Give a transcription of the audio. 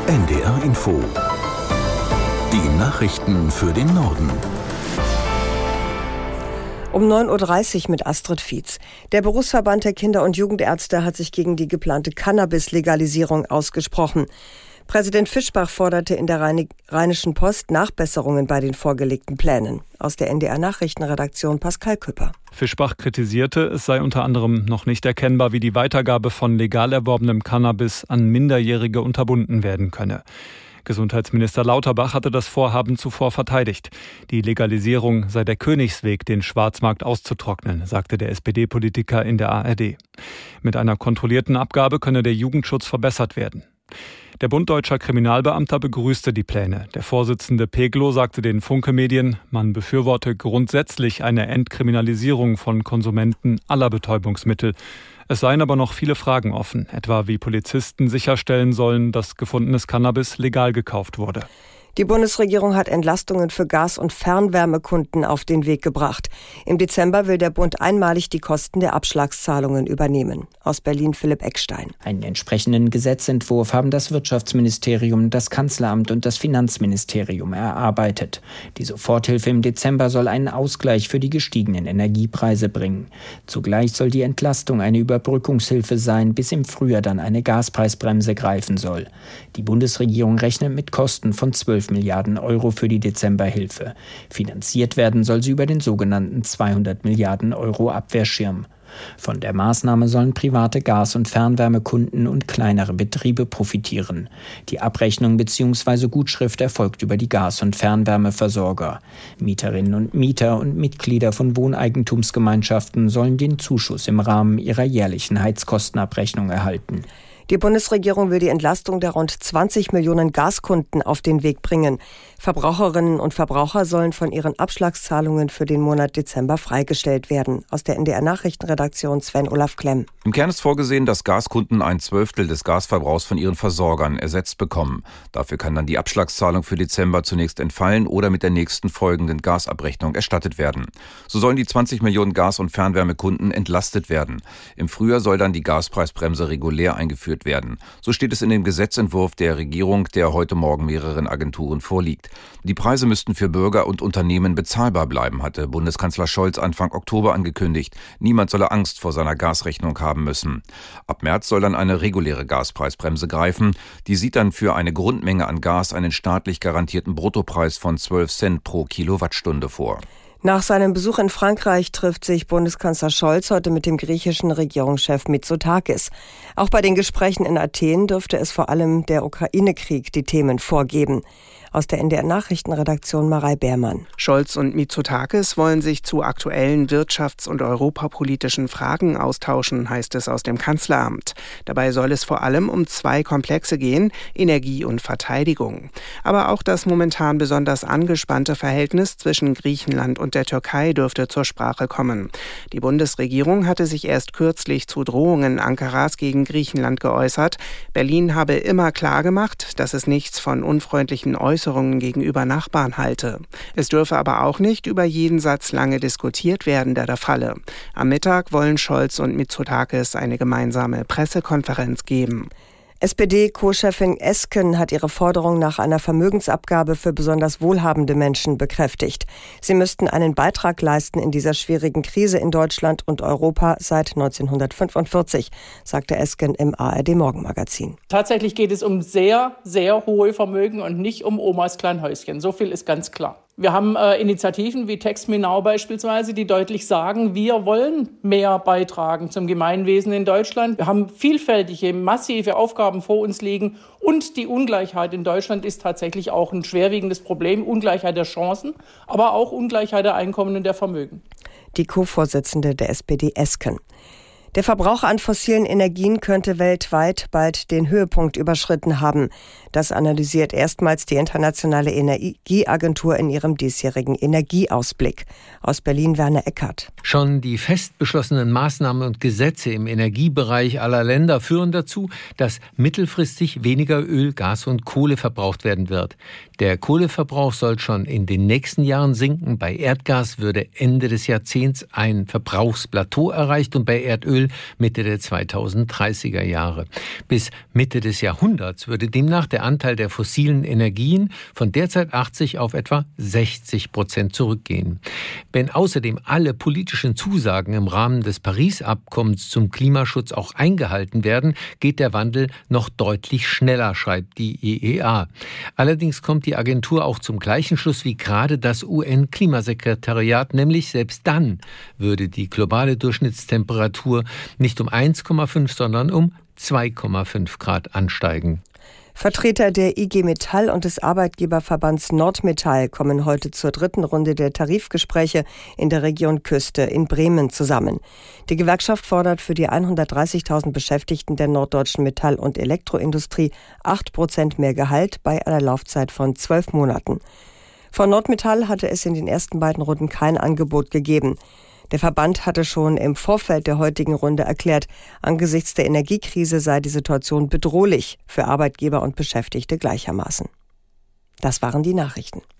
NDR Info. Die Nachrichten für den Norden. Um 9.30 Uhr mit Astrid Fietz. Der Berufsverband der Kinder- und Jugendärzte hat sich gegen die geplante Cannabis-Legalisierung ausgesprochen. Präsident Fischbach forderte in der Rheinischen Post Nachbesserungen bei den vorgelegten Plänen. Aus der NDR-Nachrichtenredaktion Pascal Küpper. Fischbach kritisierte, es sei unter anderem noch nicht erkennbar, wie die Weitergabe von legal erworbenem Cannabis an Minderjährige unterbunden werden könne. Gesundheitsminister Lauterbach hatte das Vorhaben zuvor verteidigt. Die Legalisierung sei der Königsweg, den Schwarzmarkt auszutrocknen, sagte der SPD-Politiker in der ARD. Mit einer kontrollierten Abgabe könne der Jugendschutz verbessert werden. Der Bund Deutscher Kriminalbeamter begrüßte die Pläne. Der Vorsitzende Peglo sagte den Funke-Medien, man befürworte grundsätzlich eine Entkriminalisierung von Konsumenten aller Betäubungsmittel. Es seien aber noch viele Fragen offen, etwa wie Polizisten sicherstellen sollen, dass gefundenes Cannabis legal gekauft wurde. Die Bundesregierung hat Entlastungen für Gas- und Fernwärmekunden auf den Weg gebracht. Im Dezember will der Bund einmalig die Kosten der Abschlagszahlungen übernehmen. Aus Berlin Philipp Eckstein. Einen entsprechenden Gesetzentwurf haben das Wirtschaftsministerium, das Kanzleramt und das Finanzministerium erarbeitet. Die Soforthilfe im Dezember soll einen Ausgleich für die gestiegenen Energiepreise bringen. Zugleich soll die Entlastung eine Überbrückungshilfe sein, bis im Frühjahr dann eine Gaspreisbremse greifen soll. Die Bundesregierung rechnet mit Kosten von 12 Milliarden Euro für die Dezemberhilfe. Finanziert werden soll sie über den sogenannten 200 Milliarden Euro Abwehrschirm. Von der Maßnahme sollen private Gas- und Fernwärmekunden und kleinere Betriebe profitieren. Die Abrechnung bzw. Gutschrift erfolgt über die Gas- und Fernwärmeversorger. Mieterinnen und Mieter und Mitglieder von Wohneigentumsgemeinschaften sollen den Zuschuss im Rahmen ihrer jährlichen Heizkostenabrechnung erhalten. Die Bundesregierung will die Entlastung der rund 20 Millionen Gaskunden auf den Weg bringen. Verbraucherinnen und Verbraucher sollen von ihren Abschlagszahlungen für den Monat Dezember freigestellt werden. Aus der NDR-Nachrichtenredaktion Sven-Olaf Klemm. Im Kern ist vorgesehen, dass Gaskunden 1/12 des Gasverbrauchs von ihren Versorgern ersetzt bekommen. Dafür kann dann die Abschlagszahlung für Dezember zunächst entfallen oder mit der nächsten folgenden Gasabrechnung erstattet werden. So sollen die 20 Millionen Gas- und Fernwärmekunden entlastet werden. Im Frühjahr soll dann die Gaspreisbremse regulär eingeführt werden. So steht es in dem Gesetzentwurf der Regierung, der heute Morgen mehreren Agenturen vorliegt. Die Preise müssten für Bürger und Unternehmen bezahlbar bleiben, hatte Bundeskanzler Scholz Anfang Oktober angekündigt. Niemand solle Angst vor seiner Gasrechnung haben müssen. Ab März soll dann eine reguläre Gaspreisbremse greifen. Die sieht dann für eine Grundmenge an Gas einen staatlich garantierten Bruttopreis von 12 Cent pro Kilowattstunde vor. Nach seinem Besuch in Frankreich trifft sich Bundeskanzler Scholz heute mit dem griechischen Regierungschef Mitsotakis. Auch bei den Gesprächen in Athen dürfte es vor allem der Ukraine-Krieg die Themen vorgeben. Aus der NDR-Nachrichtenredaktion Marei Beermann. Scholz und Mitsotakis wollen sich zu aktuellen wirtschafts- und europapolitischen Fragen austauschen, heißt es aus dem Kanzleramt. Dabei soll es vor allem um zwei Komplexe gehen, Energie und Verteidigung. Aber auch das momentan besonders angespannte Verhältnis zwischen Griechenland und der Türkei dürfte zur Sprache kommen. Die Bundesregierung hatte sich erst kürzlich zu Drohungen Ankaras gegen Griechenland geäußert. Berlin habe immer klargemacht, dass es nichts von unfreundlichen Äußerungen gegenüber Nachbarn halte. Es dürfe aber auch nicht über jeden Satz lange diskutiert werden, der da falle. Am Mittag wollen Scholz und Mitsotakis eine gemeinsame Pressekonferenz geben. SPD-Co-Chefin Esken hat ihre Forderung nach einer Vermögensabgabe für besonders wohlhabende Menschen bekräftigt. Sie müssten einen Beitrag leisten in dieser schwierigen Krise in Deutschland und Europa seit 1945, sagte Esken im ARD-Morgenmagazin. Tatsächlich geht es um sehr, sehr hohe Vermögen und nicht um Omas Kleinhäuschen. So viel ist ganz klar. Wir haben Initiativen wie Text Me Now beispielsweise, die deutlich sagen, wir wollen mehr beitragen zum Gemeinwesen in Deutschland. Wir haben vielfältige, massive Aufgaben vor uns liegen und die Ungleichheit in Deutschland ist tatsächlich auch ein schwerwiegendes Problem. Ungleichheit der Chancen, aber auch Ungleichheit der Einkommen und der Vermögen. Die Co-Vorsitzende der SPD Esken. Der Verbrauch an fossilen Energien könnte weltweit bald den Höhepunkt überschritten haben. Das analysiert erstmals die Internationale Energieagentur in ihrem diesjährigen Energieausblick. Aus Berlin Werner Eckert. Schon die fest beschlossenen Maßnahmen und Gesetze im Energiebereich aller Länder führen dazu, dass mittelfristig weniger Öl, Gas und Kohle verbraucht werden wird. Der Kohleverbrauch soll schon in den nächsten Jahren sinken. Bei Erdgas würde Ende des Jahrzehnts ein Verbrauchsplateau erreicht und bei Erdöl Erdöl Mitte der 2030er Jahre. Bis Mitte des Jahrhunderts würde demnach der Anteil der fossilen Energien von derzeit 80 auf etwa 60% zurückgehen. Wenn außerdem alle politischen Zusagen im Rahmen des Paris-Abkommens zum Klimaschutz auch eingehalten werden, geht der Wandel noch deutlich schneller, schreibt die IEA. Allerdings kommt die Agentur auch zum gleichen Schluss wie gerade das UN-Klimasekretariat, nämlich selbst dann würde die globale Durchschnittstemperatur nicht um 1,5, sondern um 2,5 Grad ansteigen. Vertreter der IG Metall und des Arbeitgeberverbands Nordmetall kommen heute zur dritten Runde der Tarifgespräche in der Region Küste in Bremen zusammen. Die Gewerkschaft fordert für die 130.000 Beschäftigten der norddeutschen Metall- und Elektroindustrie 8% mehr Gehalt bei einer Laufzeit von 12 Monaten. Von Nordmetall hatte es in den ersten beiden Runden kein Angebot gegeben. Der Verband hatte schon im Vorfeld der heutigen Runde erklärt, angesichts der Energiekrise sei die Situation bedrohlich für Arbeitgeber und Beschäftigte gleichermaßen. Das waren die Nachrichten.